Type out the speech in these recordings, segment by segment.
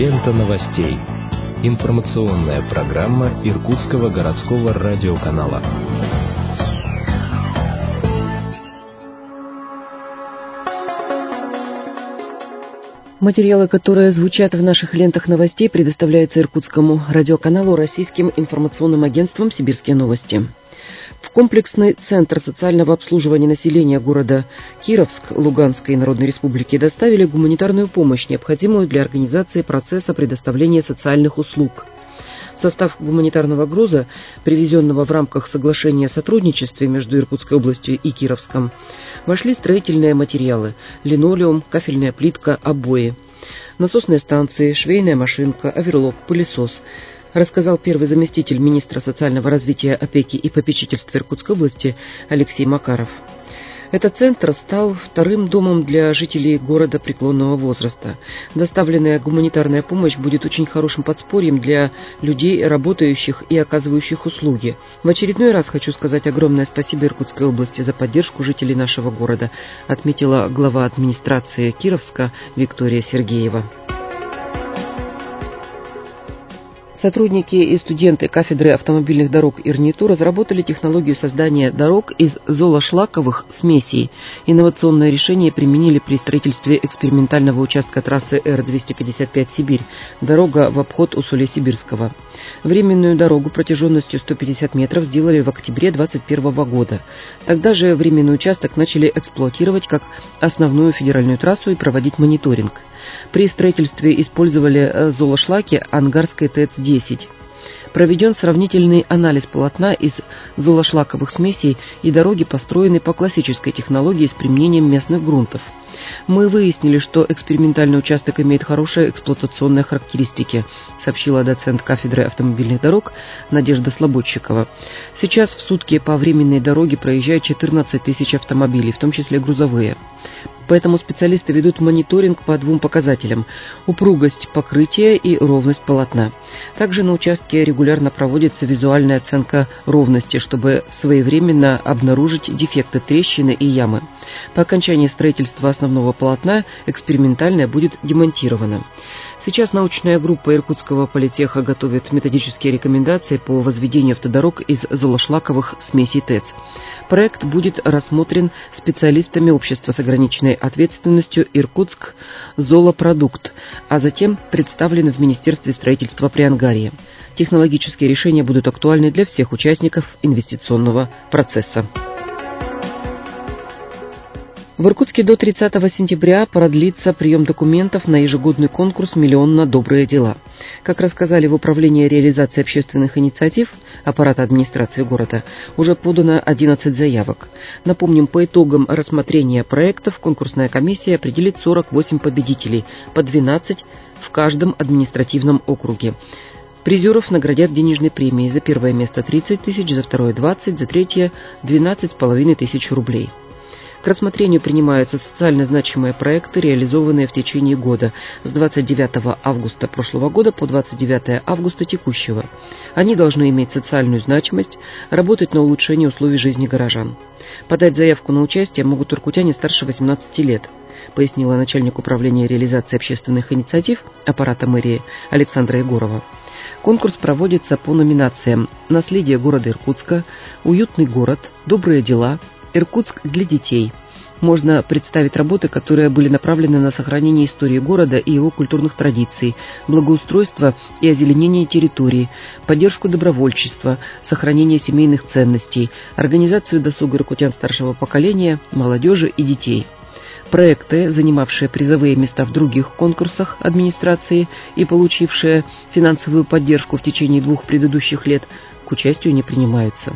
Лента новостей. Информационная программа Иркутского городского радиоканала. Материалы, которые звучат в наших лентах новостей, предоставляются Иркутскому радиоканалу Российским информационным агентством «Сибирские новости». В комплексный центр социального обслуживания населения города Кировск Луганской Народной Республики доставили гуманитарную помощь, необходимую для организации процесса предоставления социальных услуг. В состав гуманитарного груза, привезенного в рамках соглашения о сотрудничестве между Иркутской областью и Кировском, вошли строительные материалы: линолеум, кафельная плитка, обои, насосные станции, швейная машинка, оверлок, пылесос, рассказал первый заместитель министра социального развития, опеки и попечительства Иркутской области Алексей Макаров. Этот центр стал вторым домом для жителей города преклонного возраста. Доставленная гуманитарная помощь будет очень хорошим подспорьем для людей, работающих и оказывающих услуги. В очередной раз хочу сказать огромное спасибо Иркутской области за поддержку жителей нашего города, отметила глава администрации Кировска Виктория Сергеева. Сотрудники и студенты кафедры автомобильных дорог ИРНИТУ разработали технологию создания дорог из золошлаковых смесей. Инновационное решение применили при строительстве экспериментального участка трассы Р-255 «Сибирь», дорога в обход Усолья-Сибирского. Временную дорогу протяженностью 150 метров сделали в октябре 2021 года. Тогда же временный участок начали эксплуатировать как основную федеральную трассу и проводить мониторинг. При строительстве использовали золошлаки Ангарской ТЭЦ-10. Проведен сравнительный анализ полотна из золошлаковых смесей, и дороги построены по классической технологии с применением местных грунтов. Мы выяснили, что экспериментальный участок имеет хорошие эксплуатационные характеристики, сообщила доцент кафедры автомобильных дорог Надежда Слободчикова. Сейчас в сутки по временной дороге проезжают 14 тысяч автомобилей, в том числе грузовые. Поэтому специалисты ведут мониторинг по двум показателям: упругость покрытия и ровность полотна. Также на участке регулярно проводится визуальная оценка ровности, чтобы своевременно обнаружить дефекты, трещины и ямы. По окончании строительства основного полотна экспериментальное будет демонтировано. Сейчас научная группа Иркутского политеха готовит методические рекомендации по возведению автодорог из золошлаковых смесей ТЭЦ. Проект будет рассмотрен специалистами общества с ограниченной ответственностью «Иркутск Золопродукт», а затем представлен в Министерстве строительства при Ангарии. Технологические решения будут актуальны для всех участников инвестиционного процесса. В Иркутске до 30 сентября продлится прием документов на ежегодный конкурс «Миллион на добрые дела». Как рассказали в Управлении реализации общественных инициатив аппарата администрации города, уже подано 11 заявок. Напомним, по итогам рассмотрения проектов конкурсная комиссия определит 48 победителей, по 12 в каждом административном округе. Призеров наградят денежной премией: за первое место 30 тысяч, за второе 20, за третье 12,5 тысяч рублей. К рассмотрению принимаются социально значимые проекты, реализованные в течение года с 29 августа прошлого года по 29 августа текущего. Они должны иметь социальную значимость, работать на улучшение условий жизни горожан. Подать заявку на участие могут иркутяне старше 18 лет, пояснила начальник управления реализации общественных инициатив аппарата мэрии Александра Егорова. Конкурс проводится по номинациям: «Наследие города Иркутска», «Уютный город», «Добрые дела», «Иркутск для детей». Можно представить работы, которые были направлены на сохранение истории города и его культурных традиций, благоустройство и озеленение территории, поддержку добровольчества, сохранение семейных ценностей, организацию досуга иркутян старшего поколения, молодежи и детей. Проекты, занимавшие призовые места в других конкурсах администрации и получившие финансовую поддержку в течение 2 предыдущих лет, к участию не принимаются.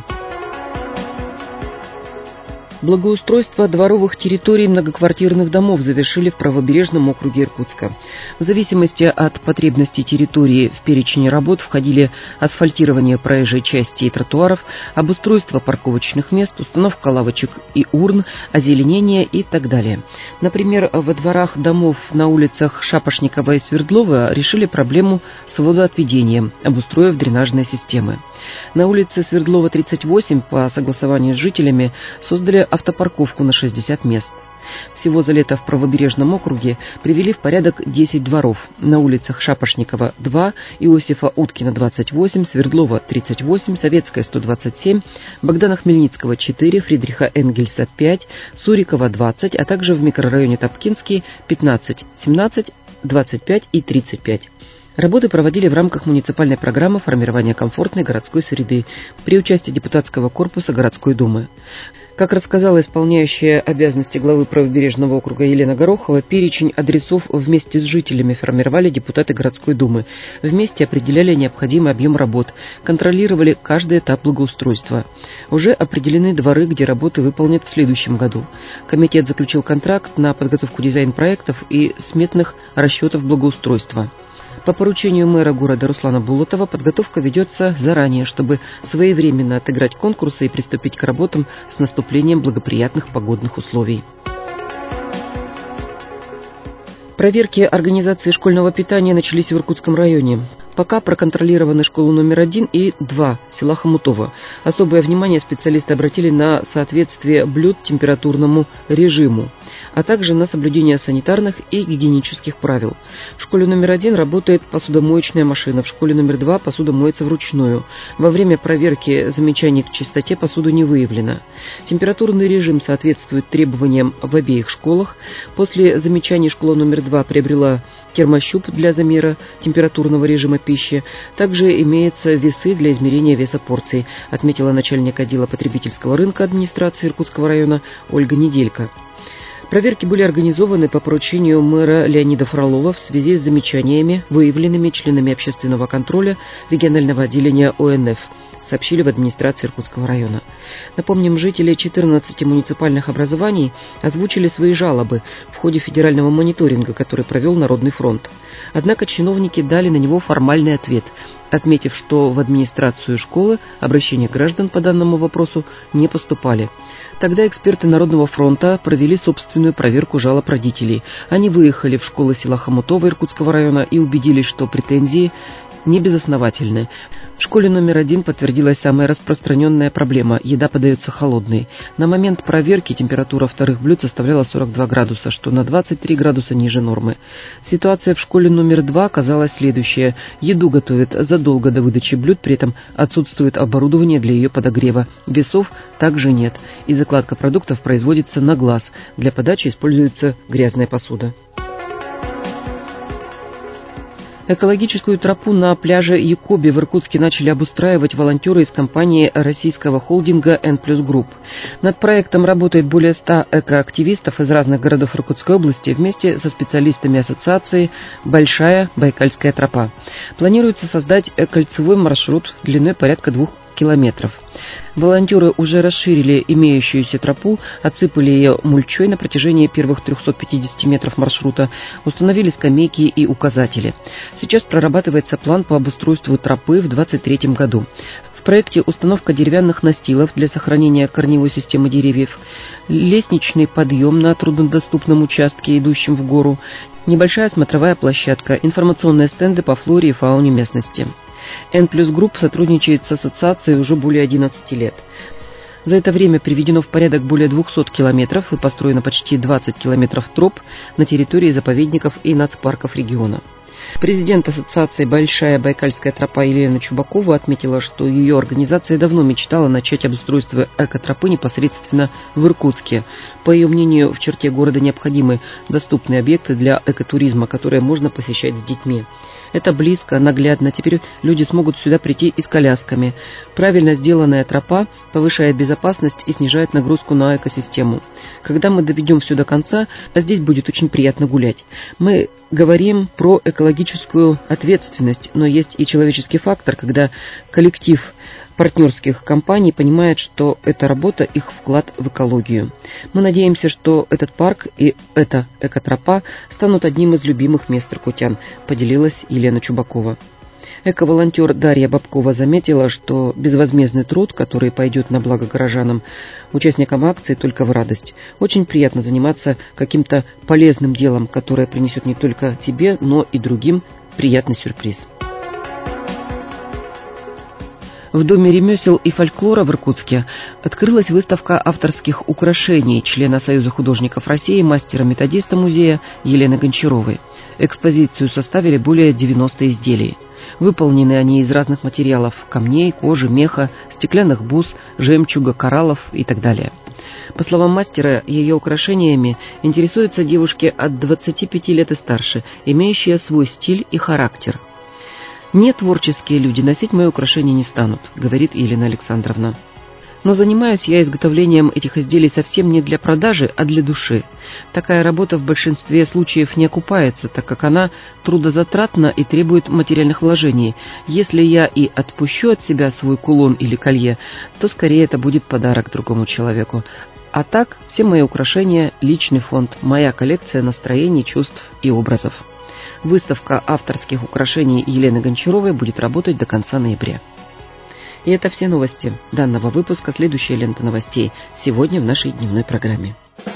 Благоустройство дворовых территорий многоквартирных домов завершили в правобережном округе Иркутска. В зависимости от потребностей территории в перечень работ входили асфальтирование проезжей части и тротуаров, обустройство парковочных мест, установка лавочек и урн, озеленение и так далее. Например, во дворах домов на улицах Шапошникова и Свердлова решили проблему с водоотведением, обустроив дренажные системы. На улице Свердлова, 38, по согласованию с жителями, создали автопарковку на 60 мест. Всего за лето в правобережном округе привели в порядок 10 дворов. На улицах Шапошникова 2, Иосифа Уткина 28, Свердлова 38, Советская 127, Богдана Хмельницкого 4, Фридриха Энгельса 5, Сурикова 20, а также в микрорайоне Топкинский 15, 17, 25 и 35. Работы проводили в рамках муниципальной программы формирования комфортной городской среды при участии депутатского корпуса городской думы. Как рассказала исполняющая обязанности главы правобережного округа Елена Горохова, перечень адресов вместе с жителями формировали депутаты городской думы. Вместе определяли необходимый объем работ, контролировали каждый этап благоустройства. Уже определены дворы, где работы выполнят в следующем году. Комитет заключил контракт на подготовку дизайн-проектов и сметных расчетов благоустройства. По поручению мэра города Руслана Булатова подготовка ведется заранее, чтобы своевременно отыграть конкурсы и приступить к работам с наступлением благоприятных погодных условий. Проверки организации школьного питания начались в Иркутском районе. Пока проконтролированы школы номер 1 и 2 села Хомутово. Особое внимание специалисты обратили на соответствие блюд температурному режиму, а также на соблюдение санитарных и гигиенических правил. В школе номер 1 работает посудомоечная машина, в школе номер 2 посуда моется вручную. Во время проверки замечаний к чистоте посуды не выявлено. Температурный режим соответствует требованиям в обеих школах. После замечаний школа номер 2 приобрела термощуп для замера температурного режима пищи. Также имеются весы для измерения веса порций, отметила начальник отдела потребительского рынка администрации Иркутского района Ольга Неделька. Проверки были организованы по поручению мэра Леонида Фролова в связи с замечаниями, выявленными членами общественного контроля регионального отделения ОНФ, сообщили в администрации Иркутского района. Напомним, жители 14 муниципальных образований озвучили свои жалобы в ходе федерального мониторинга, который провел Народный фронт. Однако чиновники дали на него формальный ответ, отметив, что в администрацию школы обращения граждан по данному вопросу не поступали. Тогда эксперты Народного фронта провели собственную проверку жалоб родителей. Они выехали в школы села Хомутово Иркутского района и убедились, что претензии не безосновательны. В школе номер 1 подтвердилась самая распространенная проблема – еда подается холодной. На момент проверки температура вторых блюд составляла 42 градуса, что на 23 градуса ниже нормы. Ситуация в школе номер 2 оказалась следующая. Еду готовят задолго до выдачи блюд, при этом отсутствует оборудование для ее подогрева. Весов также нет, и закладка продуктов производится на глаз. Для подачи используется грязная посуда. Экологическую тропу на пляже Якоби в Иркутске начали обустраивать волонтеры из компании российского холдинга N+ Group. Над проектом работает более 100 экоактивистов из разных городов Иркутской области вместе со специалистами ассоциации «Большая Байкальская тропа». Планируется создать кольцевой маршрут длиной порядка 2 километров. Волонтеры уже расширили имеющуюся тропу, отсыпали ее мульчой на протяжении первых 350 метров маршрута, установили скамейки и указатели. Сейчас прорабатывается план по обустройству тропы в 2023 году. В проекте установка деревянных настилов для сохранения корневой системы деревьев, лестничный подъем на труднодоступном участке, идущем в гору, небольшая смотровая площадка, информационные стенды по флоре и фауне местности. N+ Group сотрудничает с ассоциацией уже более 11 лет. За это время приведено в порядок более 200 километров и построено почти 20 километров троп на территории заповедников и нацпарков региона. Президент ассоциации «Большая Байкальская тропа» Елена Чубакова отметила, что ее организация давно мечтала начать обустройство экотропы непосредственно в Иркутске. По ее мнению, в черте города необходимы доступные объекты для экотуризма, которые можно посещать с детьми. Это близко, наглядно. Теперь люди смогут сюда прийти и с колясками. Правильно сделанная тропа повышает безопасность и снижает нагрузку на экосистему. Когда мы доведем все до конца, здесь будет очень приятно гулять. Мы говорим про экологическую ответственность, но есть и человеческий фактор, когда коллектив партнерских компаний понимает, что эта работа их вклад в экологию. Мы надеемся, что этот парк и эта экотропа станут одним из любимых мест иркутян, поделилась Елена Чубакова. Эко-волонтер Дарья Бабкова заметила, что безвозмездный труд, который пойдет на благо горожанам, участникам акции только в радость. Очень приятно заниматься каким-то полезным делом, которое принесет не только тебе, но и другим приятный сюрприз. В Доме ремесел и фольклора в Иркутске открылась выставка авторских украшений члена Союза художников России, мастера-методиста музея Елены Гончаровой. Экспозицию составили более 90 изделий. Выполнены они из разных материалов – камней, кожи, меха, стеклянных бус, жемчуга, кораллов и так далее. По словам мастера, ее украшениями интересуются девушки от 25 лет и старше, имеющие свой стиль и характер. «Не творческие люди носить мои украшения не станут», — говорит Елена Александровна. «Но занимаюсь я изготовлением этих изделий совсем не для продажи, а для души. Такая работа в большинстве случаев не окупается, так как она трудозатратна и требует материальных вложений. Если я и отпущу от себя свой кулон или колье, то скорее это будет подарок другому человеку. А так, все мои украшения – личный фонд, моя коллекция настроений, чувств и образов». Выставка авторских украшений Елены Гончаровой будет работать до конца ноября. И это все новости данного выпуска. Следующая лента новостей сегодня в нашей дневной программе.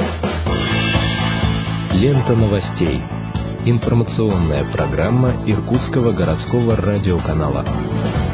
Лента новостей. Информационная программа Иркутского городского радиоканала.